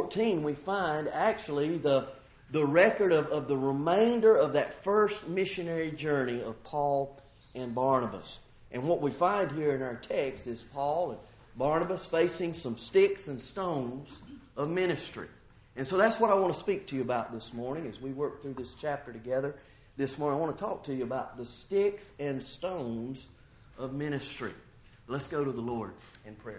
14, we find actually the record of the remainder of that first missionary journey of Paul and Barnabas. And what we find here in our text is Paul and Barnabas facing some sticks and stones of ministry. And so that's what I want to speak to you about this morning as we work through this chapter together. This morning I want to talk to you about the sticks and stones of ministry. Let's go to the Lord in prayer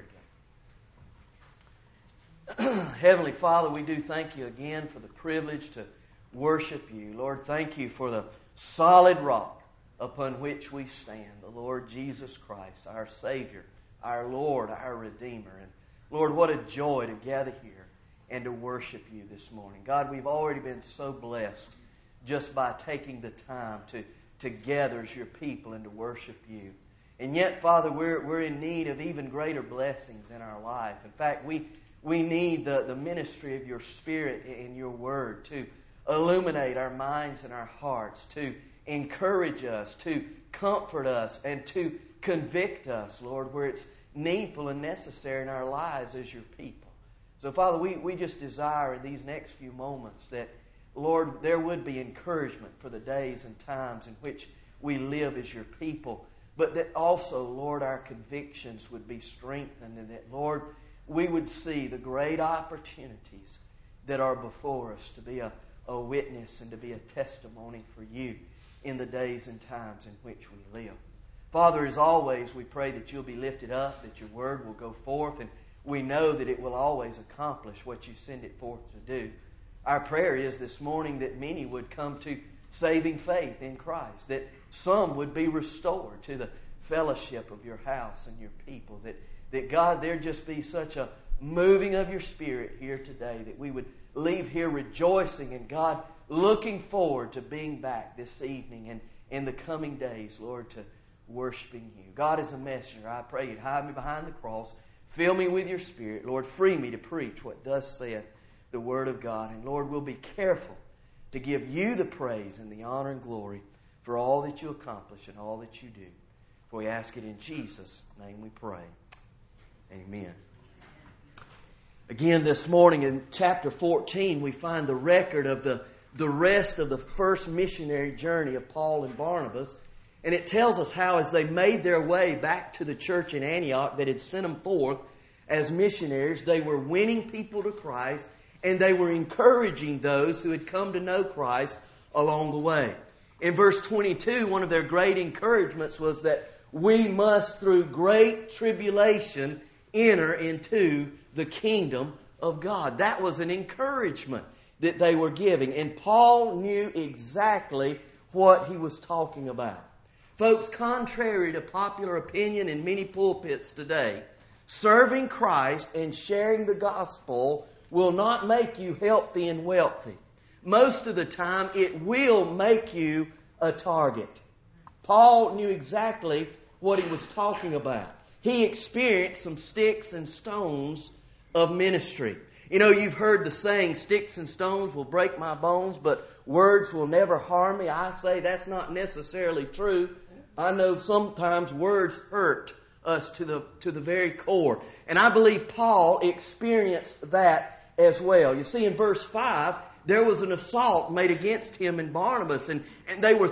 together. Heavenly Father, we do thank you again for the privilege to worship you. Lord, thank you for the solid rock upon which we stand, the Lord Jesus Christ, our Savior, our Lord, our Redeemer. And Lord, what a joy to gather here and to worship you this morning. God, we've already been so blessed just by taking the time to gather as your people and to worship you. And yet, Father, we're in need of even greater blessings in our life. In fact, we need the ministry of your Spirit in your Word to illuminate our minds and our hearts, to encourage us, to comfort us, and to convict us, Lord, where it's needful and necessary in our lives as your people. So, Father, we just desire in these next few moments that, Lord, there would be encouragement for the days and times in which we live as your people, but that also, Lord, our convictions would be strengthened and that, Lord, we would see the great opportunities that are before us to be a witness and to be a testimony for you in the days and times in which we live. Father, as always, we pray that you'll be lifted up, that your word will go forth, and we know that it will always accomplish what you send it forth to do. Our prayer is this morning that many would come to saving faith in Christ, that some would be restored to the fellowship of your house and your people, that God, there just be such a moving of your Spirit here today, that we would leave here rejoicing and, God, looking forward to being back this evening and in the coming days, Lord, to worshiping you. God, as a messenger, I pray you'd hide me behind the cross, fill me with your Spirit, Lord, free me to preach what thus saith the Word of God. And Lord, we'll be careful to give you the praise and the honor and glory for all that you accomplish and all that you do. For we ask it in Jesus' name we pray. Amen. Again, this morning in chapter 14, we find the record of the rest of the first missionary journey of Paul and Barnabas. And it tells us how as they made their way back to the church in Antioch that had sent them forth as missionaries, they were winning people to Christ and they were encouraging those who had come to know Christ along the way. In verse 22, one of their great encouragements was that we must, through great tribulation, enter into the kingdom of God. That was an encouragement that they were giving. And Paul knew exactly what he was talking about. Folks, contrary to popular opinion in many pulpits today, serving Christ and sharing the gospel will not make you healthy and wealthy. Most of the time, it will make you a target. Paul knew exactly what he was talking about. He experienced some sticks and stones of ministry. You know, you've heard the saying, sticks and stones will break my bones, but words will never harm me. I say that's not necessarily true. I know sometimes words hurt us to the very core. And I believe Paul experienced that as well. You see, in verse 5, there was an assault made against him and Barnabas, and they were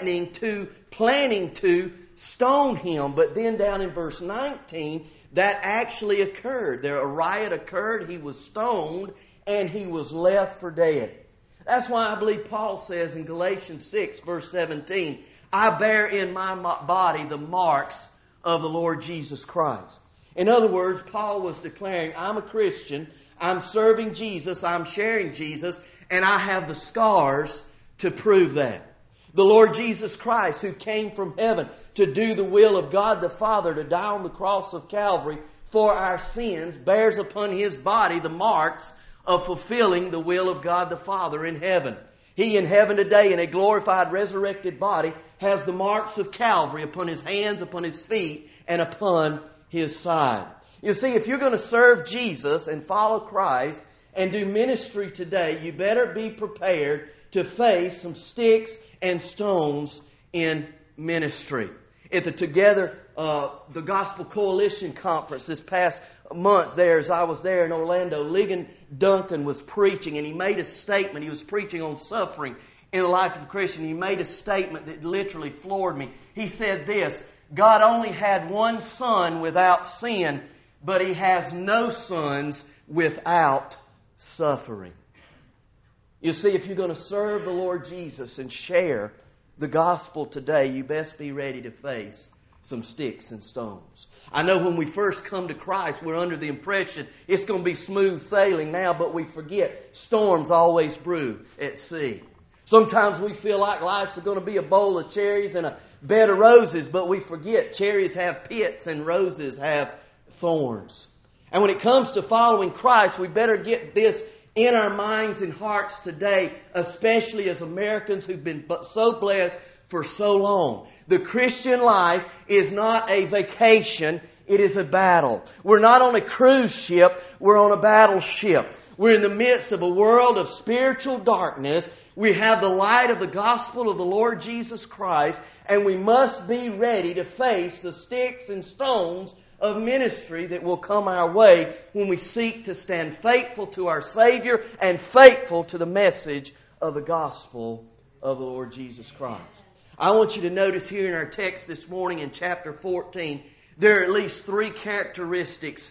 planning to stone him. But then down in verse 19, that actually occurred. A riot occurred, he was stoned, and he was left for dead. That's why I believe Paul says in Galatians 6, verse 17, I bear in my body the marks of the Lord Jesus Christ. In other words, Paul was declaring, I'm a Christian, I'm serving Jesus, I'm sharing Jesus, and I have the scars to prove that. The Lord Jesus Christ, who came from heaven to do the will of God the Father, to die on the cross of Calvary for our sins, bears upon His body the marks of fulfilling the will of God the Father in heaven. He in heaven today, in a glorified, resurrected body, has the marks of Calvary upon His hands, upon His feet, and upon His side. You see, if you're going to serve Jesus and follow Christ and do ministry today, you better be prepared to face some sticks and stones in ministry. At the Together the Gospel Coalition Conference this past month there, as I was there in Orlando, Ligon Duncan was preaching, and he made a statement. He was preaching on suffering in the life of a Christian. He made a statement that literally floored me. He said this: God only had one son without sin, but He has no sons without suffering. You see, if you're going to serve the Lord Jesus and share the gospel today, you best be ready to face some sticks and stones. I know when we first come to Christ, we're under the impression it's going to be smooth sailing now, but we forget storms always brew at sea. Sometimes we feel like life's going to be a bowl of cherries and a bed of roses, but we forget cherries have pits and roses have thorns. And when it comes to following Christ, we better get this in our minds and hearts today, especially as Americans who've been so blessed for so long. The Christian life is not a vacation, it is a battle. We're not on a cruise ship, we're on a battleship. We're in the midst of a world of spiritual darkness. We have the light of the gospel of the Lord Jesus Christ, and we must be ready to face the sticks and stones of ministry that will come our way when we seek to stand faithful to our Savior and faithful to the message of the gospel of the Lord Jesus Christ. I want you to notice here in our text this morning in chapter 14, there are at least three characteristics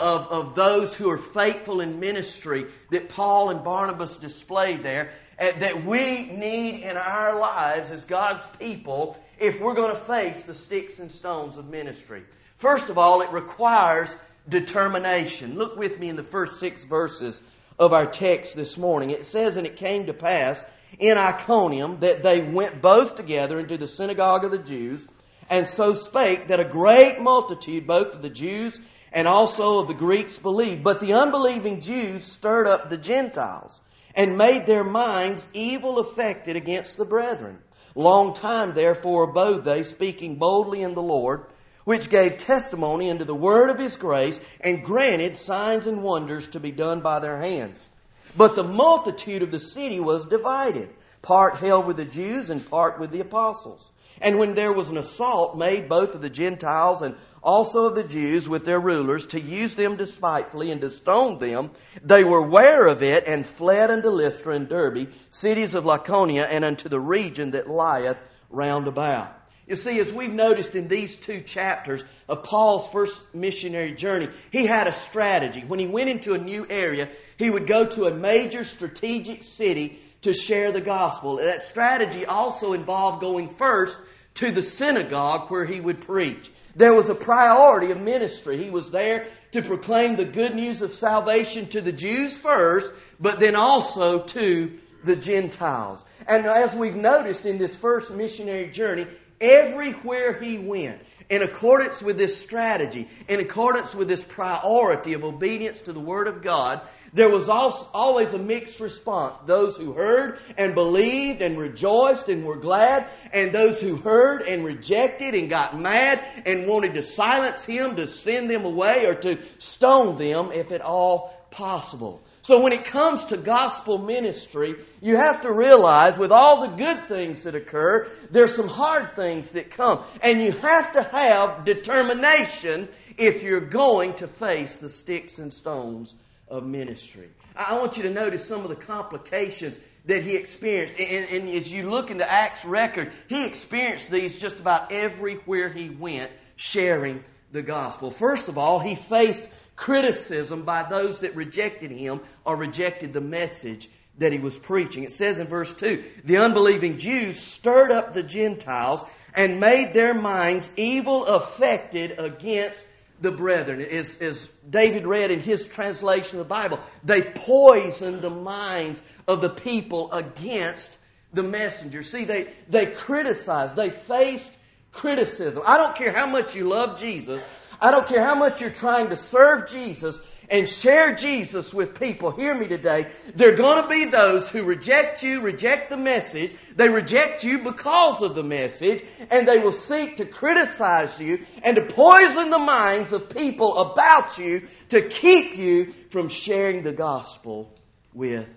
of those who are faithful in ministry that Paul and Barnabas displayed there, that we need in our lives as God's people if we're going to face the sticks and stones of ministry. First of all, it requires determination. Look with me in the first 6 verses of our text this morning. It says, "And it came to pass in Iconium that they went both together into the synagogue of the Jews, and so spake that a great multitude, both of the Jews and also of the Greeks, believed. But the unbelieving Jews stirred up the Gentiles, and made their minds evil affected against the brethren. Long time therefore abode they, speaking boldly in the Lord, which gave testimony unto the word of His grace, and granted signs and wonders to be done by their hands. But the multitude of the city was divided, part held with the Jews and part with the apostles. And when there was an assault made both of the Gentiles and also of the Jews with their rulers, to use them despitefully and to stone them, they were ware of it, and fled unto Lystra and Derbe, cities of Lycaonia, and unto the region that lieth round about." You see, as we've noticed in these 2 chapters of Paul's first missionary journey, he had a strategy. When he went into a new area, he would go to a major strategic city to share the gospel. That strategy also involved going first to the synagogue where he would preach. There was a priority of ministry. He was there to proclaim the good news of salvation to the Jews first, but then also to the Gentiles. And as we've noticed in this first missionary journey, everywhere he went, in accordance with this strategy, in accordance with this priority of obedience to the Word of God, there was always a mixed response. Those who heard and believed and rejoiced and were glad, and those who heard and rejected and got mad and wanted to silence him, to send them away, or to stone them if at all possible. So when it comes to gospel ministry, you have to realize with all the good things that occur, there's some hard things that come. And you have to have determination if you're going to face the sticks and stones of ministry. I want you to notice some of the complications that he experienced. And as you look in the Acts record, he experienced these just about everywhere he went, sharing the gospel. First of all, he faced criticism by those that rejected him or rejected the message that he was preaching. It says in verse 2, "The unbelieving Jews stirred up the Gentiles and made their minds evil affected against the brethren." As David read in his translation of the Bible, they poisoned the minds of the people against the messenger. See, they criticized, they faced criticism. I don't care how much you love Jesus, I don't care how much you're trying to serve Jesus and share Jesus with people. Hear me today. There are going to be those who reject you, reject the message. They reject you because of the message, and they will seek to criticize you and to poison the minds of people about you to keep you from sharing the gospel with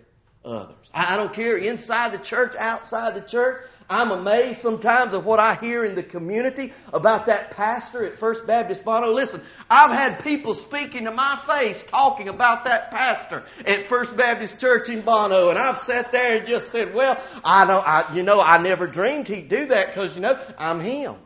others. I don't care inside the church, outside the church. I'm amazed sometimes of what I hear in the community about that pastor at First Baptist Bono. Listen, I've had people speaking to my face talking about that pastor at First Baptist Church in Bono, and I've sat there and just said, well, I never dreamed he'd do that because, I'm him.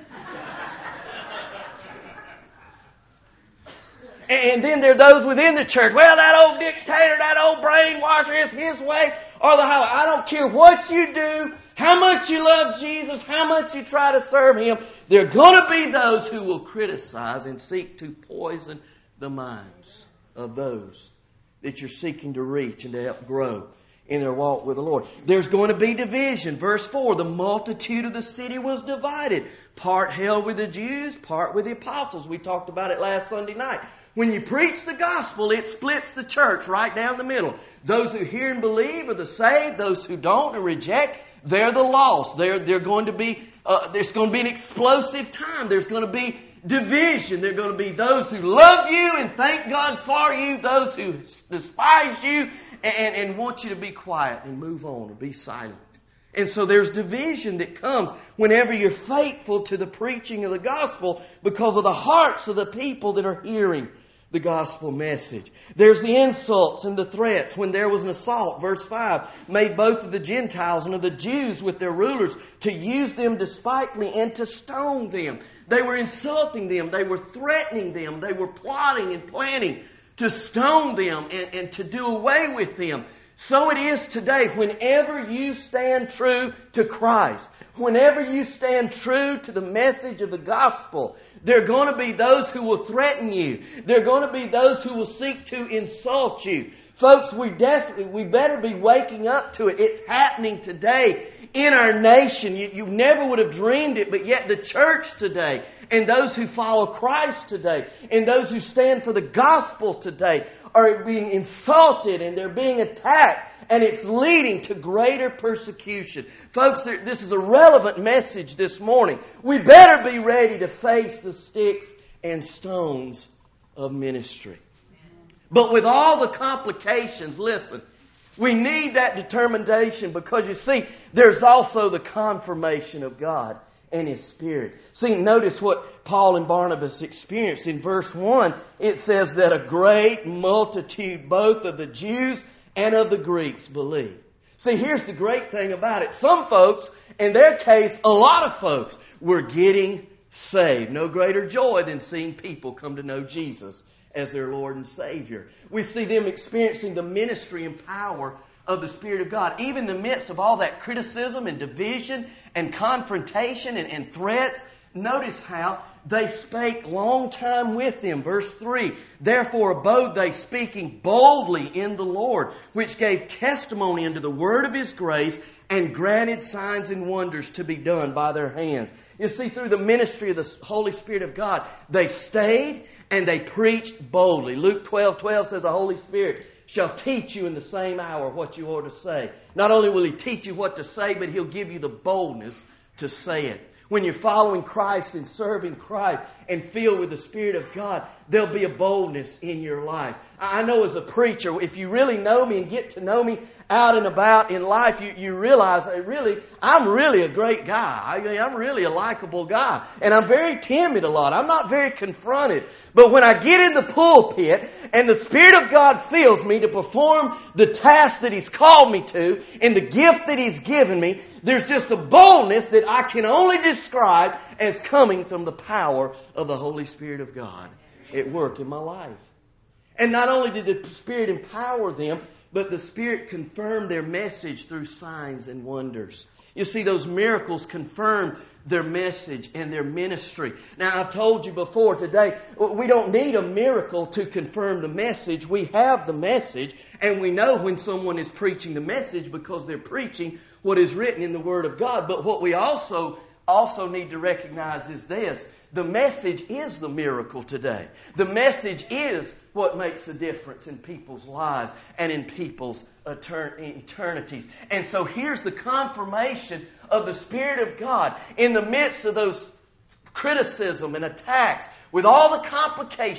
And then there are those within the church. Well, that old dictator, that old brainwasher is his way or the highway. I don't care what you do, how much you love Jesus, how much you try to serve Him. There are going to be those who will criticize and seek to poison the minds of those that you're seeking to reach and to help grow in their walk with the Lord. There's going to be division. Verse 4, the multitude of the city was divided. Part held with the Jews, part with the apostles. We talked about it last Sunday night. When you preach the gospel, it splits the church right down the middle. Those who hear and believe are the saved. Those who don't and reject, they're the lost. They're going to be, there's going to be an explosive time. There's going to be division. There are going to be those who love you and thank God for you. Those who despise you and want you to be quiet and move on and be silent. And so there's division that comes whenever you're faithful to the preaching of the gospel because of the hearts of the people that are hearing the gospel message. There's the insults and the threats. When there was an assault, verse 5, made both of the Gentiles and of the Jews with their rulers to use them despitefully and to stone them. They were insulting them. They were threatening them. They were plotting and planning to stone them and to do away with them. So it is today. Whenever you stand true to Christ, whenever you stand true to the message of the gospel, there are going to be those who will threaten you. There are going to be those who will seek to insult you. Folks, we better be waking up to it. It's happening today in our nation. You never would have dreamed it, but yet the church today and those who follow Christ today and those who stand for the gospel today are being insulted and they're being attacked, and it's leading to greater persecution. Folks, this is a relevant message this morning. We better be ready to face the sticks and stones of ministry. But with all the complications, listen, we need that determination because you see, there's also the confirmation of God and His Spirit. See, notice what Paul and Barnabas experienced. In verse 1, it says that a great multitude, both of the Jews and of the Greeks, believed. See, here's the great thing about it. Some folks, in their case, a lot of folks, were getting saved. No greater joy than seeing people come to know Jesus as their Lord and Savior. We see them experiencing the ministry and power of the Spirit of God. Even in the midst of all that criticism and division and confrontation and threats, notice how they spake long time with them. Verse 3, therefore abode they speaking boldly in the Lord, which gave testimony unto the word of His grace, and granted signs and wonders to be done by their hands. You see, through the ministry of the Holy Spirit of God, they stayed and they preached boldly. Luke 12:12 says the Holy Spirit shall teach you in the same hour what you ought to say. Not only will He teach you what to say, but He'll give you the boldness to say it. When you're following Christ and serving Christ and filled with the Spirit of God, there'll be a boldness in your life. I know as a preacher, if you really know me and get to know me out and about in life, you realize I'm really a great guy. I'm really a likable guy. And I'm very timid a lot. I'm not very confronted. But when I get in the pulpit and the Spirit of God fills me to perform the task that He's called me to and the gift that He's given me, there's just a boldness that I can only describe as coming from the power of the Holy Spirit of God at work in my life. And not only did the Spirit empower them, but the Spirit confirmed their message through signs and wonders. You see, those miracles confirmed their message and their ministry. Now, I've told you before today, we don't need a miracle to confirm the message. We have the message, and we know when someone is preaching the message because they're preaching what is written in the Word of God. But what we also need to recognize is this. The message is the miracle today. The message is what makes the difference in people's lives and in people's eternities. And so here's the confirmation of the Spirit of God in the midst of those criticism and attacks. With all the complications,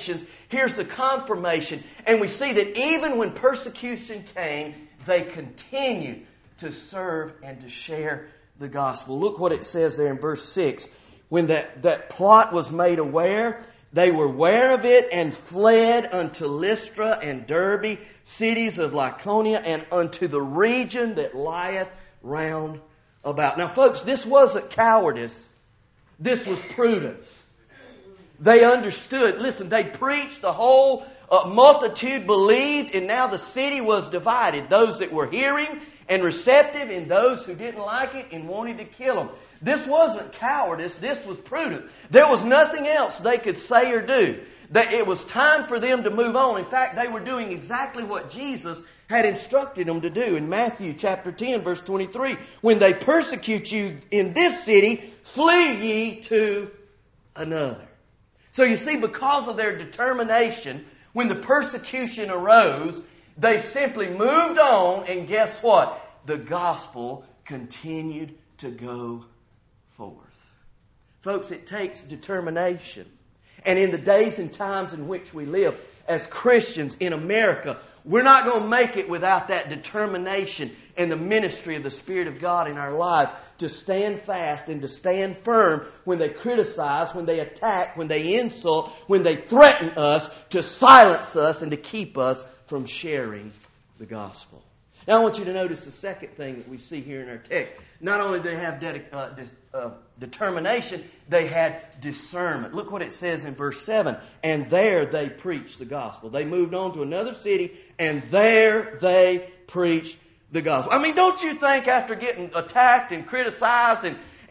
Here's the confirmation. And we see that even when persecution came, they continued to serve and to share the gospel. Look what it says there in verse 6. When that plot was made aware, they were aware of it and fled unto Lystra and Derbe, cities of Lycaonia, and unto the region that lieth round about. Now, folks, this wasn't cowardice. This was prudence. They understood. Listen, they preached. The whole multitude believed, and now the city was divided. Those that were hearing and receptive, and those who didn't like it and wanted to kill them. This wasn't cowardice. This was prudent. There was nothing else they could say or do. It was time for them to move on. In fact, they were doing exactly what Jesus had instructed them to do. In Matthew chapter 10, verse 23, when they persecute you in this city, flee ye to another. So you see, because of their determination, when the persecution arose, they simply moved on, and guess what? The gospel continued to go forth. Folks, it takes determination. And in the days and times in which we live, as Christians in America, we're not going to make it without that determination and the ministry of the Spirit of God in our lives to stand fast and to stand firm when they criticize, when they attack, when they insult, when they threaten us, to silence us and to keep us from sharing the gospel. Now I want you to notice the second thing that we see here in our text. Not only did they have determination, they had discernment. Look what it says in verse 7. And there they preached the gospel. They moved on to another city, and there they preached the gospel. I mean, don't you think after getting attacked and criticized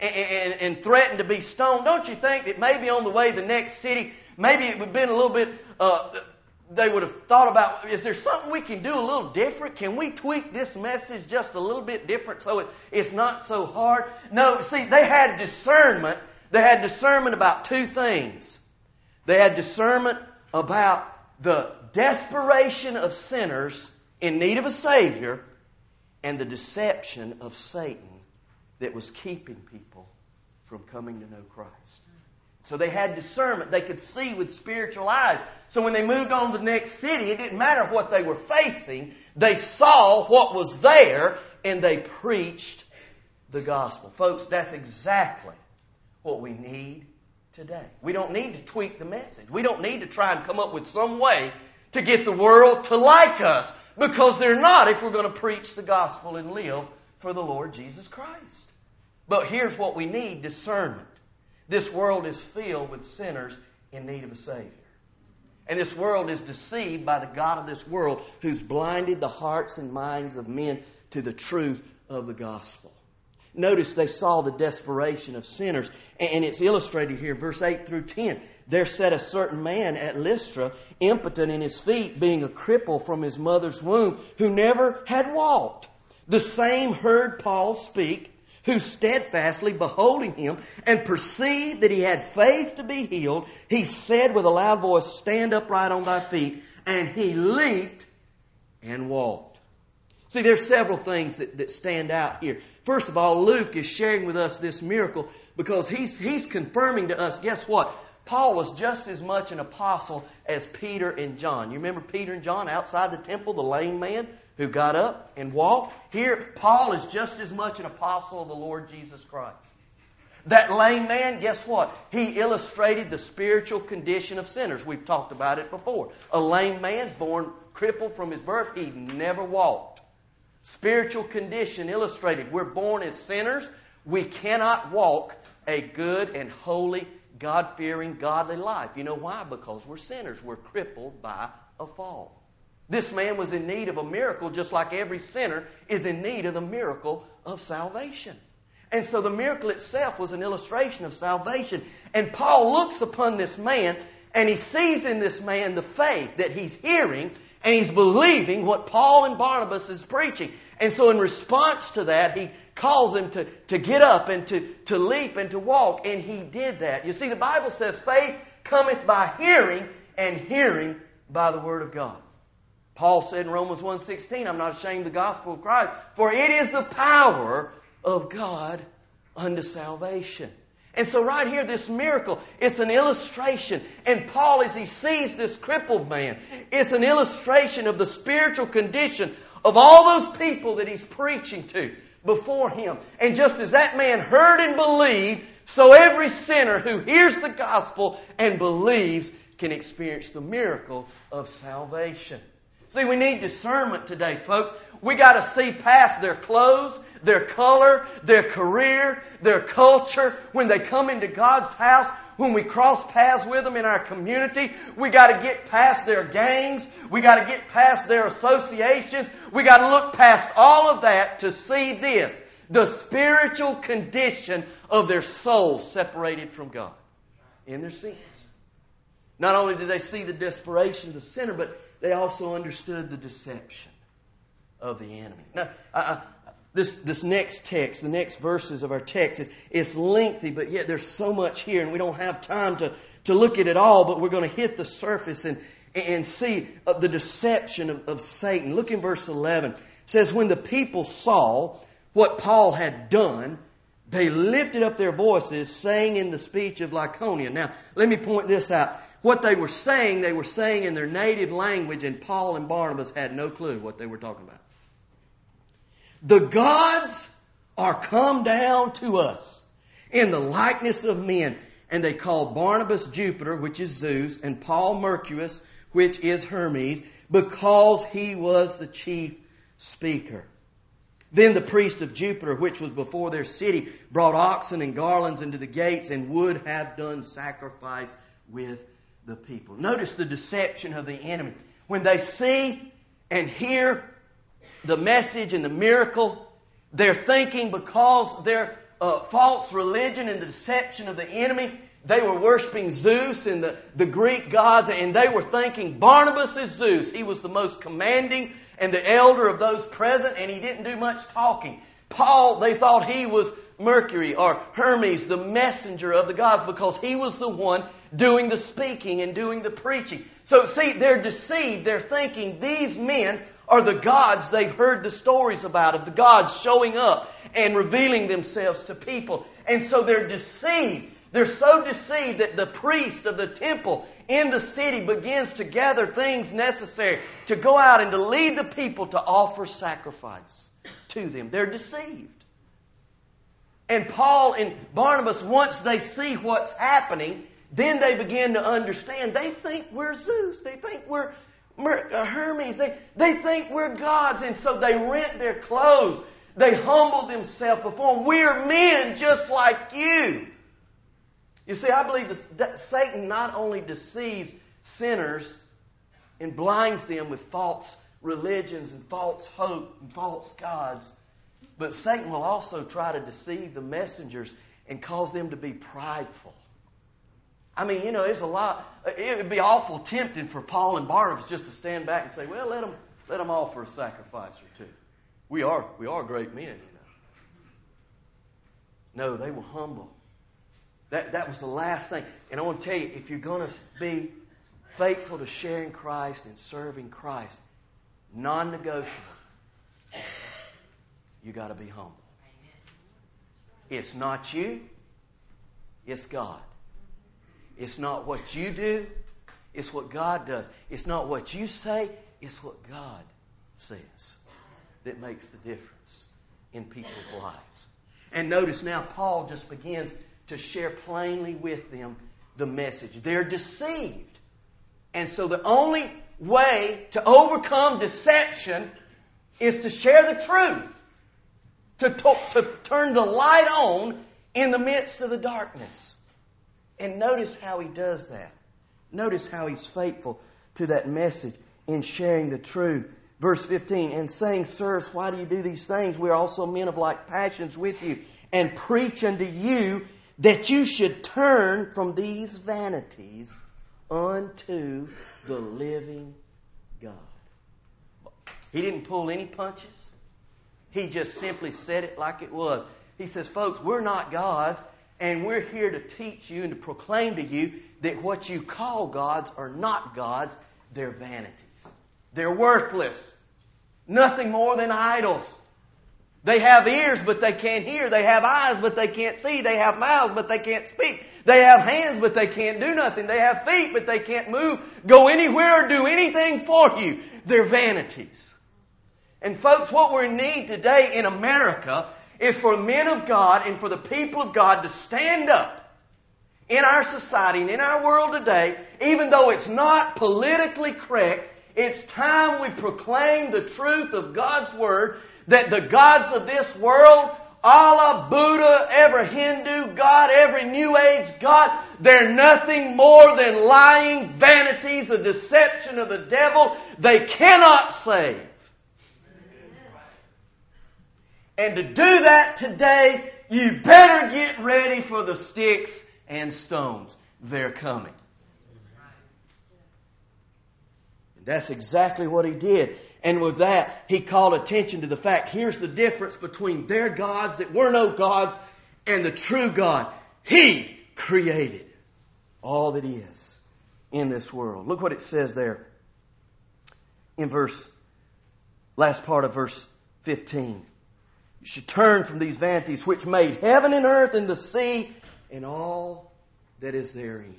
and threatened to be stoned, don't you think that maybe on the way to the next city, maybe it would have been a little bit... they would have thought about, is there something we can do a little different? Can we tweak this message just a little bit different so it's not so hard? No, see, they had discernment. They had discernment about two things. They had discernment about the desperation of sinners in need of a Savior and the deception of Satan that was keeping people from coming to know Christ. So they had discernment. They could see with spiritual eyes. So when they moved on to the next city, it didn't matter what they were facing. They saw what was there and they preached the gospel. Folks, that's exactly what we need today. We don't need to tweak the message. We don't need to try and come up with some way to get the world to like us, because they're not if we're going to preach the gospel and live for the Lord Jesus Christ. But here's what we need: discernment. This world is filled with sinners in need of a Savior. And this world is deceived by the god of this world, who's blinded the hearts and minds of men to the truth of the gospel. Notice they saw the desperation of sinners. And it's illustrated here, verse 8 through 10. There sat a certain man at Lystra, impotent in his feet, being a cripple from his mother's womb, who never had walked. The same heard Paul speak, who steadfastly beholding him and perceived that he had faith to be healed, he said with a loud voice, "Stand upright on thy feet." And he leaped and walked. See, there's several things that stand out here. First of all, Luke is sharing with us this miracle because he's confirming to us, guess what? Paul was just as much an apostle as Peter and John. You remember Peter and John outside the temple, the lame man who got up and walked? Here, Paul is just as much an apostle of the Lord Jesus Christ. That lame man, guess what? He illustrated the spiritual condition of sinners. We've talked about it before. A lame man, born crippled from his birth, he never walked. Spiritual condition illustrated. We're born as sinners. We cannot walk a good and holy, God-fearing, godly life. You know why? Because we're sinners. We're crippled by a fall. This man was in need of a miracle, just like every sinner is in need of the miracle of salvation. And so the miracle itself was an illustration of salvation. And Paul looks upon this man, and he sees in this man the faith that he's hearing, and he's believing what Paul and Barnabas is preaching. And so in response to that, he calls him to get up and to leap and to walk. And he did that. You see, the Bible says faith cometh by hearing, and hearing by the Word of God. Paul said in Romans 1:16, "I'm not ashamed of the gospel of Christ, for it is the power of God unto salvation." And so right here, this miracle, it's an illustration. And Paul, as he sees this crippled man, it's an illustration of the spiritual condition of all those people that he's preaching to before him. And just as that man heard and believed, so every sinner who hears the gospel and believes can experience the miracle of salvation. See, we need discernment today, folks. We got to see past their clothes, their color, their career, their culture. When they come into God's house, when we cross paths with them in our community, we got to get past their gangs. We got to get past their associations. We got to look past all of that to see this, the spiritual condition of their souls separated from God in their sins. Not only did they see the desperation of the sinner, but they also understood the deception of the enemy. Now, this next text, the next verses of our text, it's lengthy, but yet there's so much here, and we don't have time to look at it all, but we're going to hit the surface and see the deception of Satan. Look in verse 11. It says, when the people saw what Paul had done, they lifted up their voices, saying in the speech of Lycaonia. Now, let me point this out. What they were saying in their native language, and Paul and Barnabas had no clue what they were talking about. The gods are come down to us in the likeness of men. And they called Barnabas Jupiter, which is Zeus, and Paul Mercurius, which is Hermes, because he was the chief speaker. Then the priest of Jupiter, which was before their city, brought oxen and garlands into the gates and would have done sacrifice with the people. Notice the deception of the enemy. When they see and hear the message and the miracle, they're thinking because their false religion and the deception of the enemy, they were worshiping Zeus and the Greek gods, and they were thinking Barnabas is Zeus. He was the most commanding and the elder of those present, and he didn't do much talking. Paul, they thought he was Mercury or Hermes, the messenger of the gods, because he was the one doing the speaking and doing the preaching. So see, they're deceived. They're thinking these men are the gods they've heard the stories about, of the gods showing up and revealing themselves to people. And so they're deceived. They're so deceived that the priest of the temple in the city begins to gather things necessary to go out and to lead the people to offer sacrifice to them. They're deceived. And Paul and Barnabas, once they see what's happening, then they begin to understand. They think we're Zeus. They think we're Hermes. They think we're gods. And so they rent their clothes. They humble themselves before them. We're men just like you. You see, I believe that Satan not only deceives sinners and blinds them with false religions and false hope and false gods, but Satan will also try to deceive the messengers and cause them to be prideful. I mean, you know, there's a lot. It would be awful tempting for Paul and Barnabas just to stand back and say, well, let them offer a sacrifice or two. We are great men, you know. No, they were humble. That was the last thing. And I want to tell you, if you're going to be faithful to sharing Christ and serving Christ, non-negotiable, you got to be humble. It's not you, it's God. It's not what you do, it's what God does. It's not what you say, it's what God says that makes the difference in people's lives. And notice now, Paul just begins to share plainly with them the message. They're deceived. And so the only way to overcome deception is to share the truth. To turn the light on in the midst of the darkness. And notice how he does that. Notice how he's faithful to that message in sharing the truth. Verse 15, and saying, sirs, why do you do these things? We are also men of like passions with you, and preach unto you that you should turn from these vanities unto the living God. He didn't pull any punches. He just simply said it like it was. He says, folks, we're not gods, and we're here to teach you and to proclaim to you that what you call gods are not gods. They're vanities. They're worthless. Nothing more than idols. They have ears, but they can't hear. They have eyes, but they can't see. They have mouths, but they can't speak. They have hands, but they can't do nothing. They have feet, but they can't move, go anywhere, or do anything for you. They're vanities. And folks, what we need today in America is for men of God and for the people of God to stand up in our society and in our world today, even though it's not politically correct. It's time we proclaim the truth of God's Word, that the gods of this world, Allah, Buddha, every Hindu god, every New Age god, they're nothing more than lying vanities, a deception of the devil. They cannot save. And to do that today, you better get ready for the sticks and stones. They're coming. And that's exactly what he did. And with that, he called attention to the fact, here's the difference between their gods that were no gods and the true God. He created all that is in this world. Look what it says there in last part of verse 15. You should turn from these vanities which made heaven and earth and the sea and all that is therein.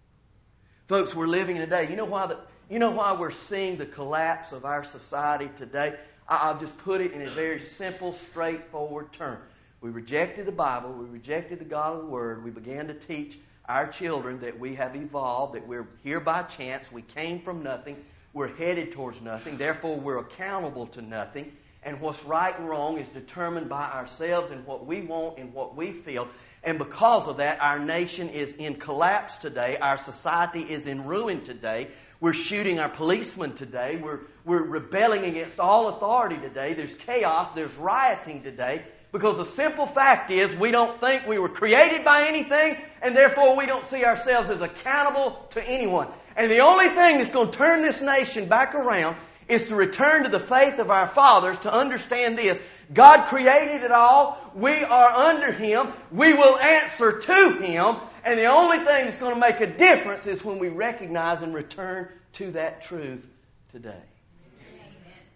Folks, we're living today. You know why we're seeing the collapse of our society today? I'll just put it in a very simple, straightforward term. We rejected the Bible. We rejected the God of the Word. We began to teach our children that we have evolved, that we're here by chance. We came from nothing. We're headed towards nothing. Therefore, we're accountable to nothing. And what's right and wrong is determined by ourselves and what we want and what we feel. And because of that, our nation is in collapse today. Our society is in ruin today. We're shooting our policemen today. We're rebelling against all authority today. There's chaos. There's rioting today. Because the simple fact is we don't think we were created by anything, and therefore we don't see ourselves as accountable to anyone. And the only thing that's going to turn this nation back around is to return to the faith of our fathers, to understand this. God created it all. We are under Him. We will answer to Him. And the only thing that's going to make a difference is when we recognize and return to that truth today. Amen.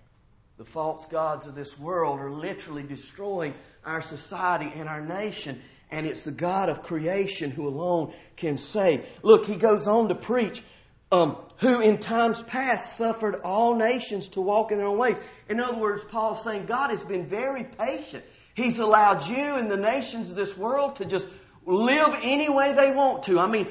The false gods of this world are literally destroying our society and our nation. And it's the God of creation who alone can save. Look, he goes on to preach, who in times past suffered all nations to walk in their own ways. In other words, Paul's saying God has been very patient. He's allowed you and the nations of this world to just live any way they want to. I mean,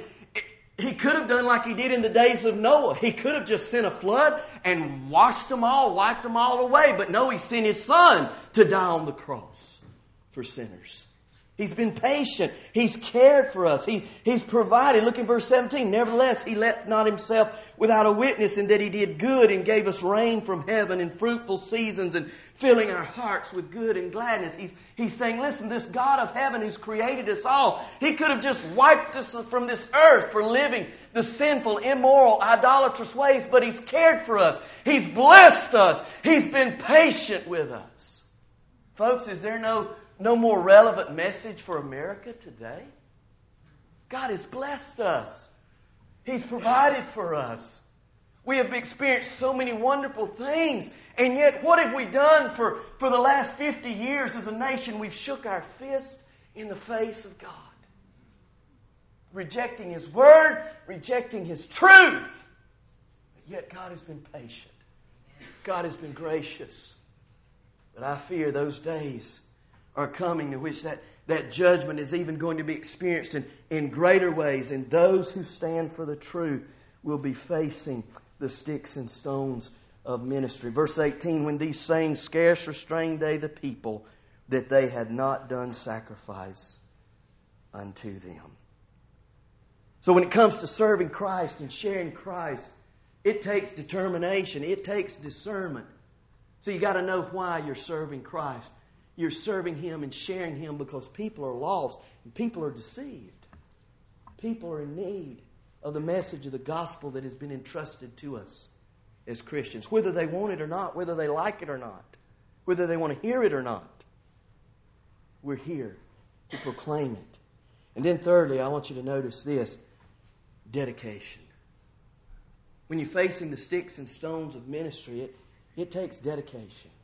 He could have done like He did in the days of Noah. He could have just sent a flood and washed them all, wiped them all away. But no, He sent His Son to die on the cross for sinners. He's been patient. He's cared for us. He's provided. Look in verse 17. Nevertheless, He left not Himself without a witness, in that He did good and gave us rain from heaven and fruitful seasons, and filling our hearts with good and gladness. He's saying, listen, this God of heaven who's created us all, He could have just wiped us from this earth for living the sinful, immoral, idolatrous ways, but He's cared for us. He's blessed us. He's been patient with us. Folks, is there no more relevant message for America today? God has blessed us. He's provided for us. We have experienced so many wonderful things. And yet, what have we done for the last 50 years as a nation? We've shook our fist in the face of God. Rejecting His Word, rejecting His truth. But yet God has been patient. God has been gracious. But I fear those days are coming in which that judgment is even going to be experienced in greater ways. And those who stand for the truth will be facing the sticks and stones of ministry. Verse 18, when these sayings scarce restrained they the people, that they had not done sacrifice unto them. So when it comes to serving Christ and sharing Christ, it takes determination. It takes discernment. So you got to know why you're serving Christ. You're serving Him and sharing Him because people are lost and people are deceived. People are in need of the message of the gospel that has been entrusted to us as Christians, whether they want it or not, whether they like it or not, whether they want to hear it or not. We're here to proclaim it. And then thirdly, I want you to notice this: dedication. When you're facing the sticks and stones of ministry, it takes dedication.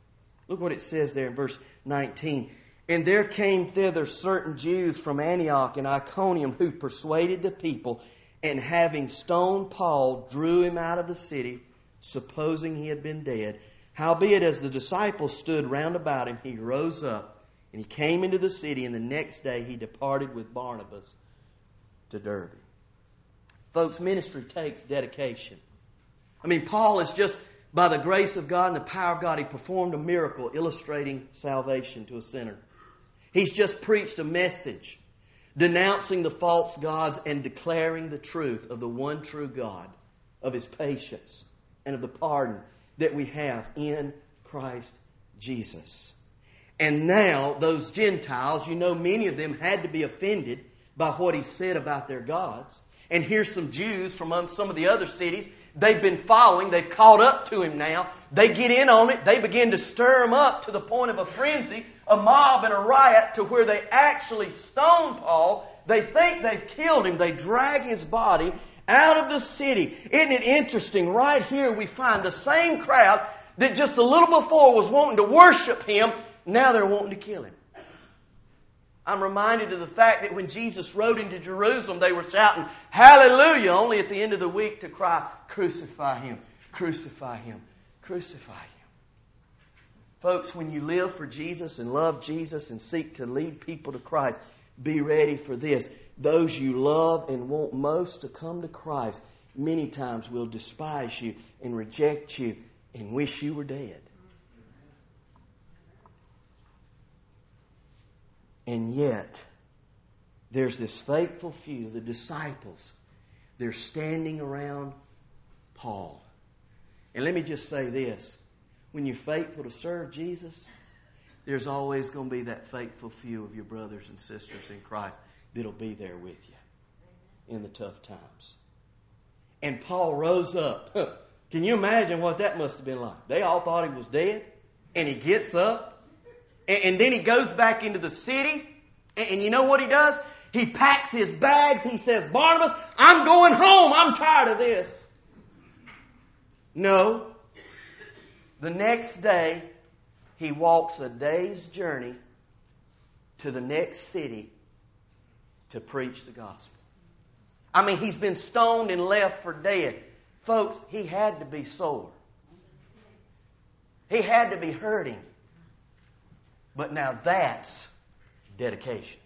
Look what it says there in verse 19. And there came thither certain Jews from Antioch and Iconium who persuaded the people, and having stoned Paul, drew him out of the city, supposing he had been dead. Howbeit, as the disciples stood round about him, he rose up, and he came into the city, and the next day he departed with Barnabas to Derbe. Folks, ministry takes dedication. I mean, Paul is just, by the grace of God and the power of God, he performed a miracle illustrating salvation to a sinner. He's just preached a message denouncing the false gods and declaring the truth of the one true God, of His patience, and of the pardon that we have in Christ Jesus. And now, those Gentiles, you know, many of them had to be offended by what he said about their gods. And here's some Jews from some of the other cities. They've been following. They've caught up to him now. They get in on it. They begin to stir him up to the point of a frenzy, a mob and a riot, to where they actually stone Paul. They think they've killed him. They drag his body out of the city. Isn't it interesting? Right here we find the same crowd that just a little before was wanting to worship him. Now they're wanting to kill him. I'm reminded of the fact that when Jesus rode into Jerusalem, they were shouting, "Hallelujah," only at the end of the week to cry, "Crucify Him, crucify Him, crucify Him." Folks, when you live for Jesus and love Jesus and seek to lead people to Christ, be ready for this. Those you love and want most to come to Christ many times will despise you and reject you and wish you were dead. And yet, there's this faithful few, the disciples. They're standing around Paul. And let me just say this. When you're faithful to serve Jesus, there's always going to be that faithful few of your brothers and sisters in Christ that'll be there with you in the tough times. And Paul rose up. Can you imagine what that must have been like? They all thought he was dead. And he gets up. And then he goes back into the city. And you know what he does? He packs his bags. He says, "Barnabas, I'm going home. I'm tired of this." No. The next day, he walks a day's journey to the next city to preach the gospel. I mean, he's been stoned and left for dead. Folks, he had to be sore. He had to be hurting. But now that's dedication.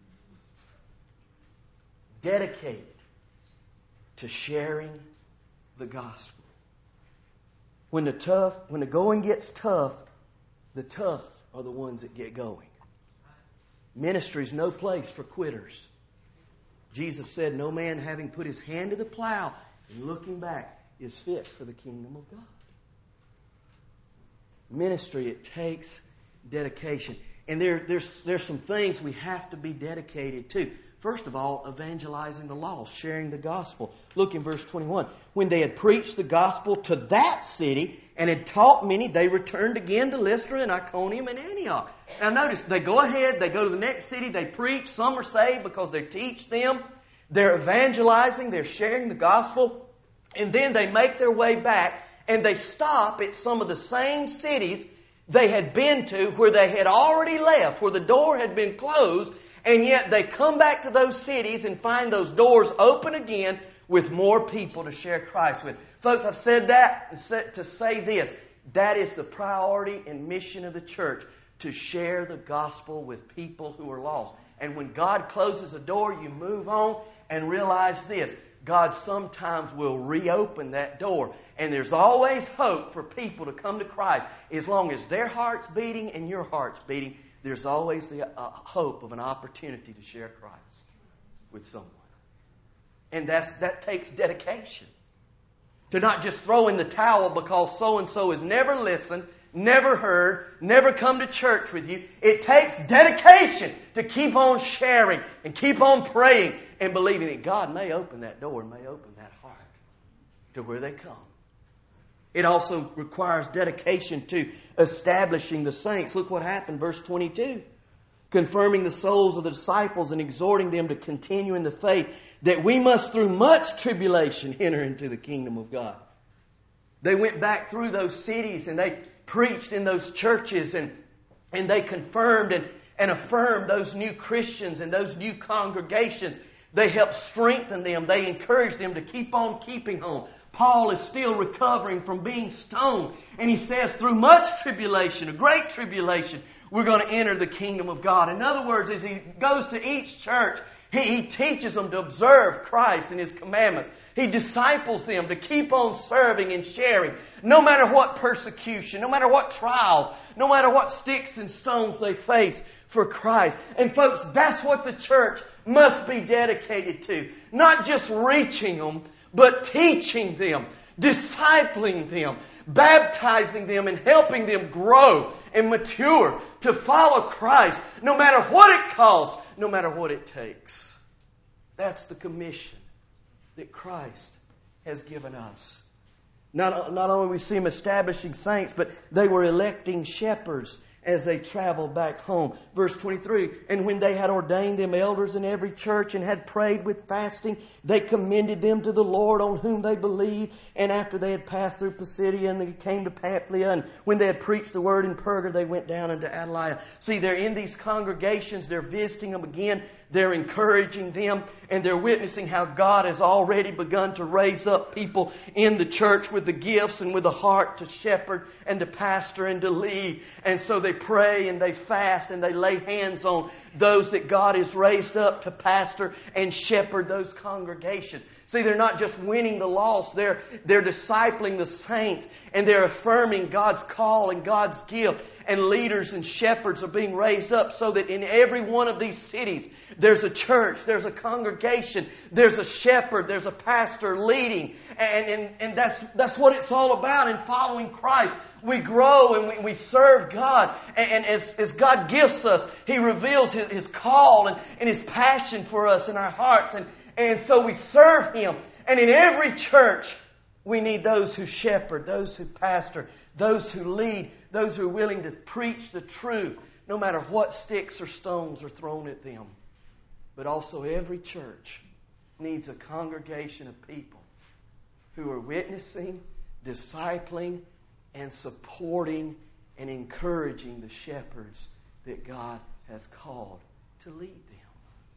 Dedicated to sharing the gospel. When the going gets tough, the tough are the ones that get going. Ministry is no place for quitters. Jesus said, "No man having put his hand to the plow and looking back is fit for the kingdom of God." Ministry, it takes dedication. And there's some things we have to be dedicated to. First of all, evangelizing the lost, sharing the gospel. Look in verse 21. When they had preached the gospel to that city and had taught many, they returned again to Lystra and Iconium and Antioch. Now notice, they go ahead, they go to the next city, they preach. Some are saved because they teach them. They're evangelizing, they're sharing the gospel. And then they make their way back and they stop at some of the same cities they had been to, where they had already left, where the door had been closed, and yet they come back to those cities and find those doors open again with more people to share Christ with. Folks, I've said that to say this. That is the priority and mission of the church, to share the gospel with people who are lost. And when God closes a door, you move on and realize this. God sometimes will reopen that door. And there's always hope for people to come to Christ. As long as their heart's beating and your heart's beating, there's always the hope of an opportunity to share Christ with someone. And that takes dedication. To not just throw in the towel because so-and-so has never listened, never heard, never come to church with you. It takes dedication to keep on sharing and keep on praying and believing that God may open that door and may open that heart to where they come. It also requires dedication to establishing the saints. Look what happened, verse 22. Confirming the souls of the disciples and exhorting them to continue in the faith, that we must through much tribulation enter into the kingdom of God. They went back through those cities and they preached in those churches, and they confirmed and affirmed those new Christians and those new congregations. They helped strengthen them. They encouraged them to keep on keeping on. Paul is still recovering from being stoned. And he says, through much tribulation, a great tribulation, we're going to enter the kingdom of God. In other words, as he goes to each church, he teaches them to observe Christ and His commandments. He disciples them to keep on serving and sharing, no matter what persecution, no matter what trials, no matter what sticks and stones they face for Christ. And folks, that's what the church must be dedicated to. Not just reaching them, but teaching them, discipling them, baptizing them, and helping them grow and mature to follow Christ, no matter what it costs, no matter what it takes. That's the commission that Christ has given us. Not only we see Him establishing saints, but they were electing shepherds as they traveled back home. Verse 23, and when they had ordained them elders in every church and had prayed with fasting, they commended them to the Lord on whom they believed. And after they had passed through Pisidia, and they came to Pamphylia, and when they had preached the word in Perga, they went down into Attalia. See, they're in these congregations, they're visiting them again, they're encouraging them, and they're witnessing how God has already begun to raise up people in the church with the gifts and with the heart to shepherd and to pastor and to lead. And so they pray and they fast and they lay hands on those that God has raised up to pastor and shepherd those congregations. See, they're not just winning the lost, they're discipling the saints, and they're affirming God's call and God's gift. And leaders and shepherds are being raised up so that in every one of these cities there's a church, there's a congregation, there's a shepherd, there's a pastor leading. And that's what it's all about in following Christ. We grow and we serve God. And as God gifts us, He reveals His call and His passion for us in our hearts. And so we serve Him. And in every church, we need those who shepherd, those who pastor, those who lead, those who are willing to preach the truth, no matter what sticks or stones are thrown at them. But also every church needs a congregation of people who are witnessing, discipling, and supporting and encouraging the shepherds that God has called to lead them.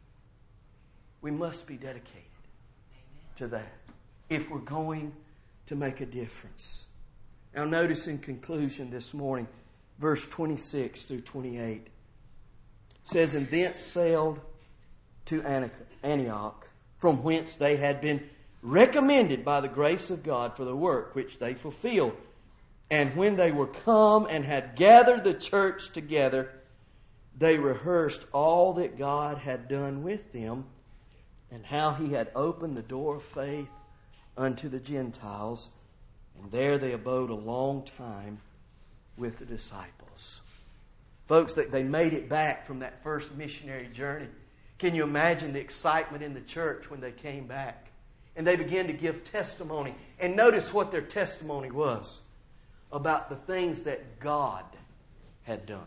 We must be dedicated to that if we're going to make a difference. Now notice in conclusion this morning, verse 26 through 28. It says, and thence sailed to Antioch, from whence they had been recommended by the grace of God for the work which they fulfilled. And when they were come and had gathered the church together, they rehearsed all that God had done with them, and how He had opened the door of faith unto the Gentiles. And there they abode a long time with the disciples. Folks, they made it back from that first missionary journey. Can you imagine the excitement in the church when they came back? And they began to give testimony. And notice what their testimony was about the things that God had done.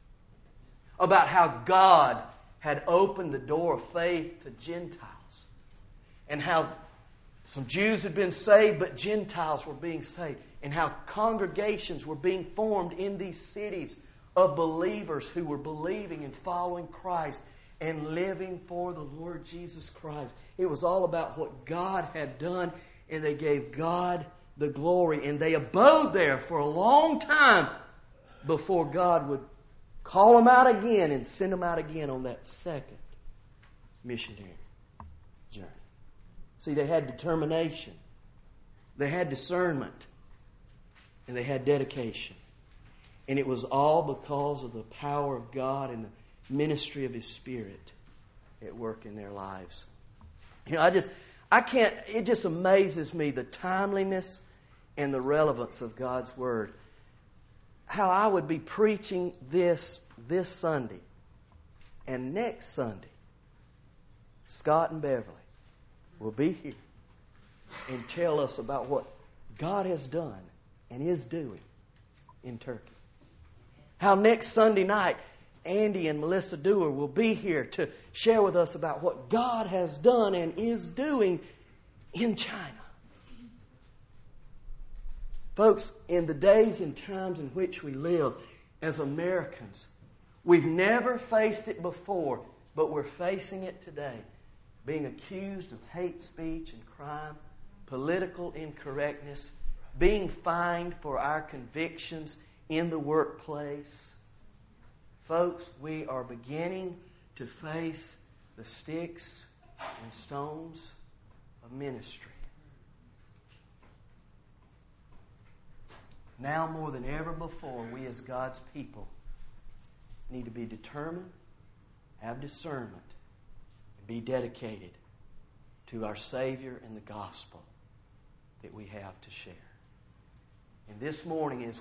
About how God had opened the door of faith to Gentiles. And how some Jews had been saved, but Gentiles were being saved. And how congregations were being formed in these cities of believers who were believing and following Christ and living for the Lord Jesus Christ. It was all about what God had done, and they gave God the glory. And they abode there for a long time before God would call them out again and send them out again on that second missionary journey. See, they had determination, they had discernment, and they had dedication. And it was all because of the power of God and the ministry of His Spirit at work in their lives. You know, it just amazes me the timeliness and the relevance of God's Word. How I would be preaching this Sunday, and next Sunday, Scott and Beverly will be here and tell us about what God has done and is doing in Turkey. How next Sunday night, Andy and Melissa Dewar will be here to share with us about what God has done and is doing in China. Folks, in the days and times in which we live as Americans, we've never faced it before, but we're facing it today. Being accused of hate speech and crime, political incorrectness, being fined for our convictions in the workplace. Folks, we are beginning to face the sticks and stones of ministry. Now more than ever before, we as God's people need to be determined, have discernment, and be dedicated to our Savior and the gospel that we have to share. And this morning, as